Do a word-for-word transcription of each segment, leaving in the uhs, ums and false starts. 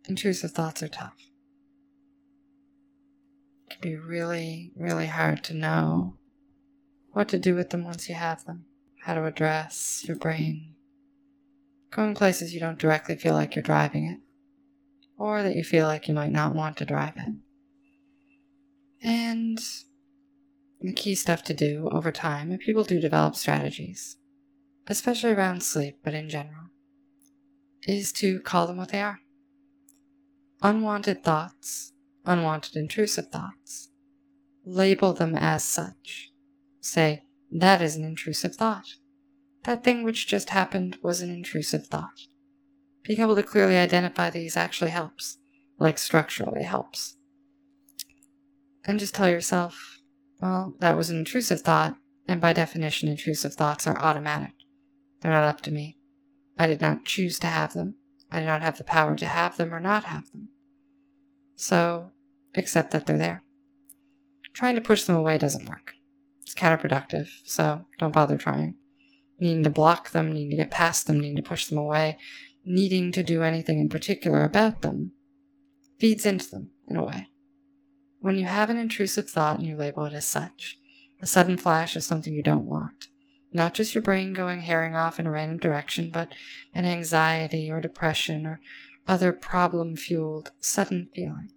intrusive thoughts are tough. It can be really, really hard to know what to do with them once you have them, how to address your brain, going places you don't directly feel like you're driving it, or that you feel like you might not want to drive it. And the key stuff to do over time, and people do develop strategies, especially around sleep, but in general, is to call them what they are. Unwanted thoughts, unwanted intrusive thoughts. Label them as such. Say, that is an intrusive thought. That thing which just happened was an intrusive thought. Being able to clearly identify these actually helps, like structurally helps. And just tell yourself, well, that was an intrusive thought, and by definition, intrusive thoughts are automatic. They're not up to me. I did not choose to have them. I did not have the power to have them or not have them. So, accept that they're there. Trying to push them away doesn't work. It's counterproductive, so don't bother trying. Needing to block them, needing to get past them, needing to push them away, needing to do anything in particular about them, feeds into them, in a way. When you have an intrusive thought and you label it as such, a sudden flash is something you don't want. Not just your brain going herring off in a random direction, but an anxiety or depression or other problem-fueled sudden feeling.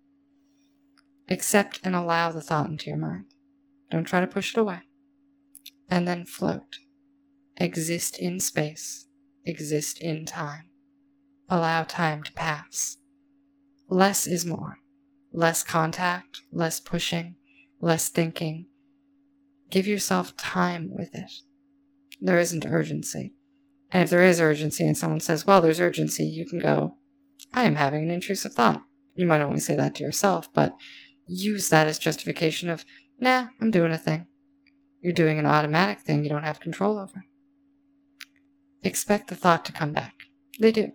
Accept and allow the thought into your mind. Don't try to push it away. And then float. Exist in space. Exist in time. Allow time to pass. Less is more. Less contact, less pushing, less thinking. Give yourself time with it. There isn't urgency. And if there is urgency and someone says, well, there's urgency, you can go, I am having an intrusive thought. You might only say that to yourself, but use that as justification of, nah, I'm doing a thing. You're doing an automatic thing you don't have control over. Expect the thought to come back. They do.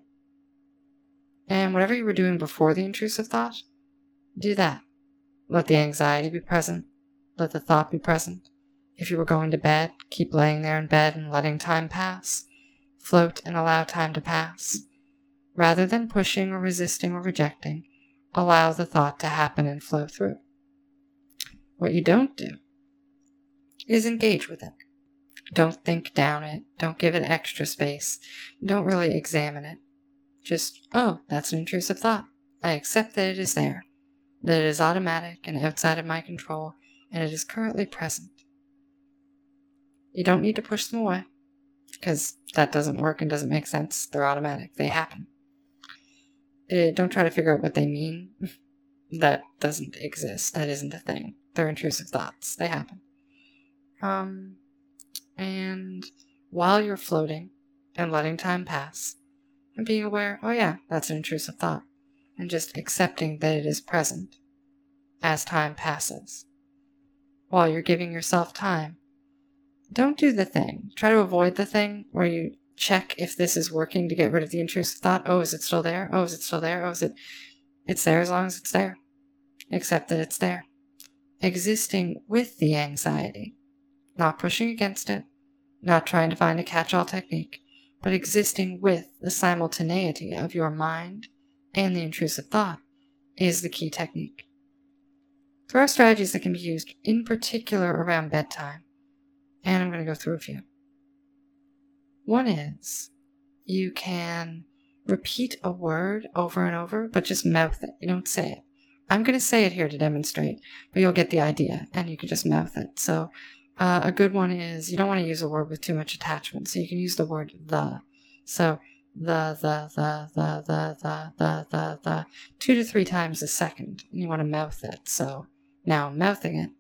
And whatever you were doing before the intrusive thought, do that. Let the anxiety be present. Let the thought be present. If you were going to bed, keep laying there in bed and letting time pass. Float and allow time to pass. Rather than pushing or resisting or rejecting, allow the thought to happen and flow through. What you don't do is engage with it. Don't think down it. Don't give it extra space. Don't really examine it. Just, oh, that's an intrusive thought. I accept that it is there. That it is automatic and outside of my control, and it is currently present. You don't need to push them away, because that doesn't work and doesn't make sense. They're automatic. They happen. Uh, don't try to figure out what they mean. That doesn't exist. That isn't a thing. They're intrusive thoughts. They happen. Um, and while you're floating and letting time pass, and being aware, oh yeah, that's an intrusive thought, and just accepting that it is present as time passes. While you're giving yourself time, don't do the thing. Try to avoid the thing where you check if this is working to get rid of the intrusive thought. Oh, is it still there? Oh, is it still there? Oh, is it? It's there as long as it's there. Accept that it's there. Existing with the anxiety. Not pushing against it. Not trying to find a catch-all technique. But existing with the simultaneity of your mind and the intrusive thought is the key technique. There are strategies that can be used in particular around bedtime, and I'm going to go through a few. One is you can repeat a word over and over, but just mouth it. You don't say it. I'm going to say it here to demonstrate, but you'll get the idea, and you can just mouth it. So uh, a good one is you don't want to use a word with too much attachment, so you can use the word the. So the, the, the, the, the, the, the, the, the, two to three times a second, and you want to mouth it. So now I'm mouthing it.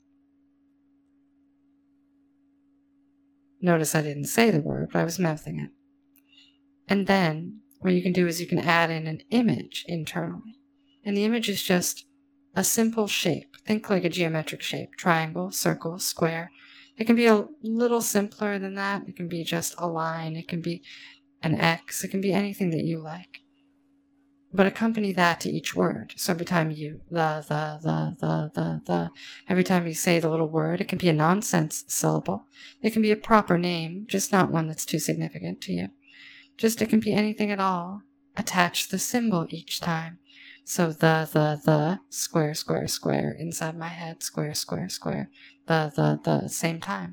Notice I didn't say the word, but I was mouthing it. And then what you can do is you can add in an image internally. And the image is just a simple shape. Think like a geometric shape. Triangle, circle, square. It can be a little simpler than that. It can be just a line. It can be an X. It can be anything that you like. But accompany that to each word. So every time you, the, the, the, the, the, the, every time you say the little word, it can be a nonsense syllable. It can be a proper name, just not one that's too significant to you. Just it can be anything at all. Attach the symbol each time. So the, the, the, square, square, square, inside my head, square, square, square, the, the, the, same time.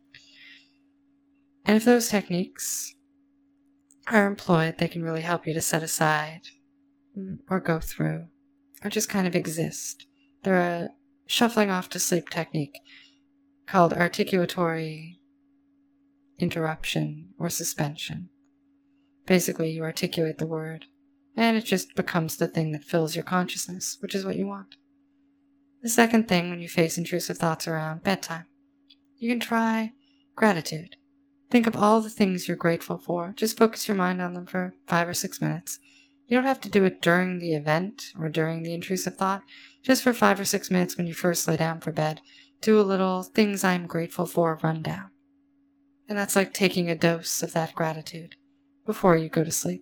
And if those techniques are employed, they can really help you to set aside or go through or just kind of exist. They're a shuffling off to sleep technique called articulatory interruption or suspension. Basically, you articulate the word, and it just becomes the thing that fills your consciousness, which is what you want. The second thing when you face intrusive thoughts around bedtime, you can try gratitude. Think of all the things you're grateful for. Just focus your mind on them for five or six minutes. You don't have to do it during the event or during the intrusive thought. Just for five or six minutes when you first lay down for bed, do a little things I'm grateful for rundown. And that's like taking a dose of that gratitude before you go to sleep.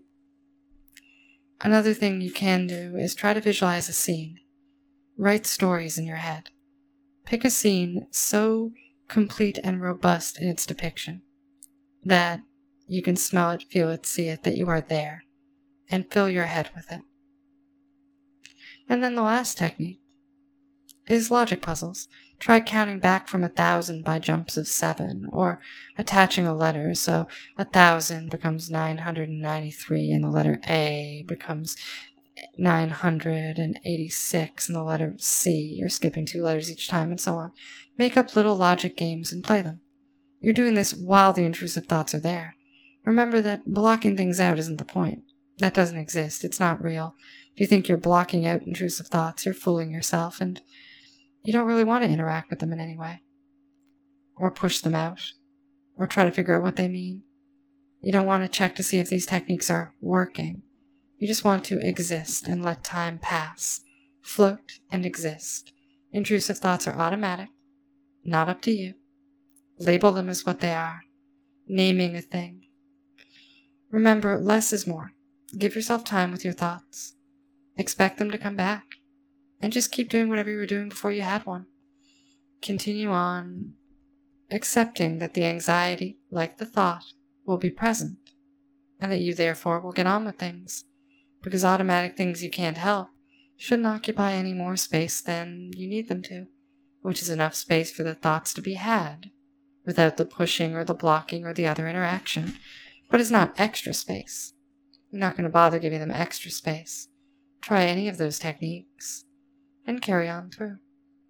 Another thing you can do is try to visualize a scene. Write stories in your head. Pick a scene so complete and robust in its depiction that you can smell it, feel it, see it, that you are there, and fill your head with it. And then the last technique is logic puzzles. Try counting back from a thousand by jumps of seven, or attaching a letter, so a thousand becomes nine hundred ninety-three, and the letter A becomes nine hundred eighty-six, and the letter C. You're skipping two letters each time, and so on. Make up little logic games and play them. You're doing this while the intrusive thoughts are there. Remember that blocking things out isn't the point. That doesn't exist. It's not real. If you think you're blocking out intrusive thoughts, you're fooling yourself, and you don't really want to interact with them in any way. Or push them out. Or try to figure out what they mean. You don't want to check to see if these techniques are working. You just want to exist and let time pass. Float and exist. Intrusive thoughts are automatic. Not up to you. Label them as what they are. Naming a thing. Remember, less is more. Give yourself time with your thoughts. Expect them to come back. And just keep doing whatever you were doing before you had one. Continue on accepting that the anxiety, like the thought, will be present. And that you therefore will get on with things. Because automatic things you can't help shouldn't occupy any more space than you need them to. Which is enough space for the thoughts to be had. Without the pushing or the blocking or the other interaction. But it's not extra space. You're not going to bother giving them extra space. Try any of those techniques and carry on through.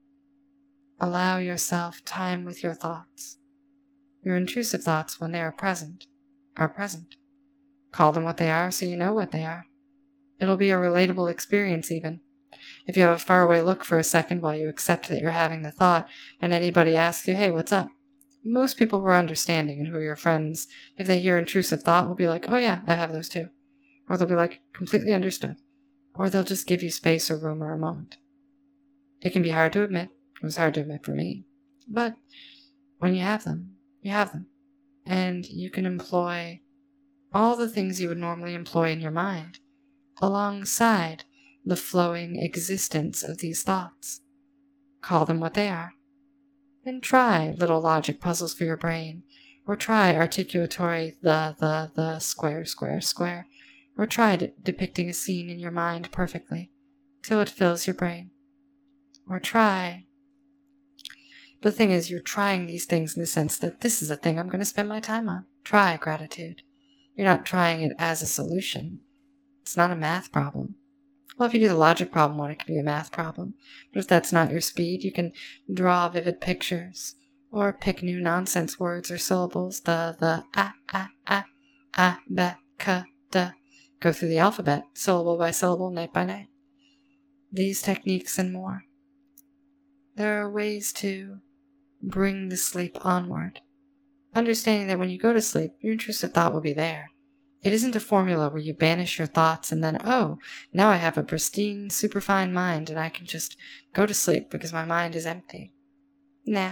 Allow yourself time with your thoughts. Your intrusive thoughts, when they are present, are present. Call them what they are so you know what they are. It'll be a relatable experience even. If you have a faraway look for a second while you accept that you're having the thought and anybody asks you, hey, what's up? Most people who are understanding and who are your friends, if they hear intrusive thought, will be like, oh yeah, I have those too. Or they'll be like, completely understood. Or they'll just give you space or room or a moment. It can be hard to admit. It was hard to admit for me. But when you have them, you have them. And you can employ all the things you would normally employ in your mind alongside the flowing existence of these thoughts. Call them what they are. And try little logic puzzles for your brain. Or try articulatory the, the, the, square, square, square. Or try de- depicting a scene in your mind perfectly till it fills your brain. Or try... The thing is, you're trying these things in the sense that this is a thing I'm going to spend my time on. Try gratitude. You're not trying it as a solution. It's not a math problem. Well, if you do the logic problem one, it can be a math problem. But if that's not your speed, you can draw vivid pictures. Or pick new nonsense words or syllables. The, the, ah, ah, ah, ah, ba, ka, da. Go through the alphabet, syllable by syllable, night by night. These techniques and more. There are ways to bring the sleep onward. Understanding that when you go to sleep, your intrusive thought will be there. It isn't a formula where you banish your thoughts and then, oh, now I have a pristine, superfine mind and I can just go to sleep because my mind is empty. Nah.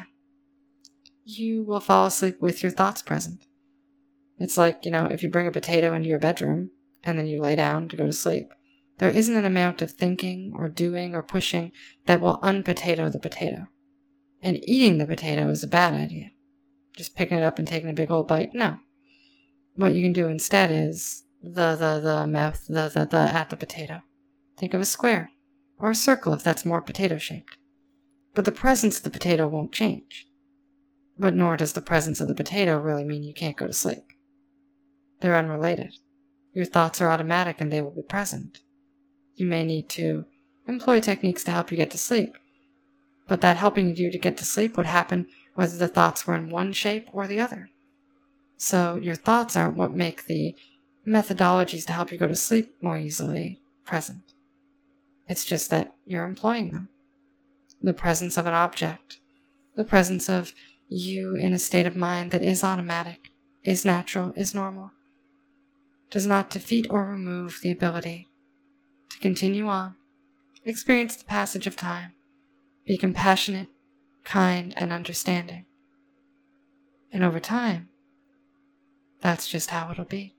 You will fall asleep with your thoughts present. It's like, you know, if you bring a potato into your bedroom and then you lay down to go to sleep, there isn't an amount of thinking or doing or pushing that will unpotato the potato. And eating the potato is a bad idea. Just picking it up and taking a big old bite, no. What you can do instead is the, the, the mouth, the, the, the, at the potato. Think of a square, or a circle if that's more potato-shaped. But the presence of the potato won't change. But nor does the presence of the potato really mean you can't go to sleep. They're unrelated. Your thoughts are automatic and they will be present. You may need to employ techniques to help you get to sleep, but that helping you to get to sleep would happen whether the thoughts were in one shape or the other. So your thoughts aren't what make the methodologies to help you go to sleep more easily present. It's just that you're employing them. The presence of an object, the presence of you in a state of mind that is automatic, is natural, is normal, does not defeat or remove the ability to continue on, experience the passage of time, be compassionate, kind, and understanding. And over time, that's just how it'll be.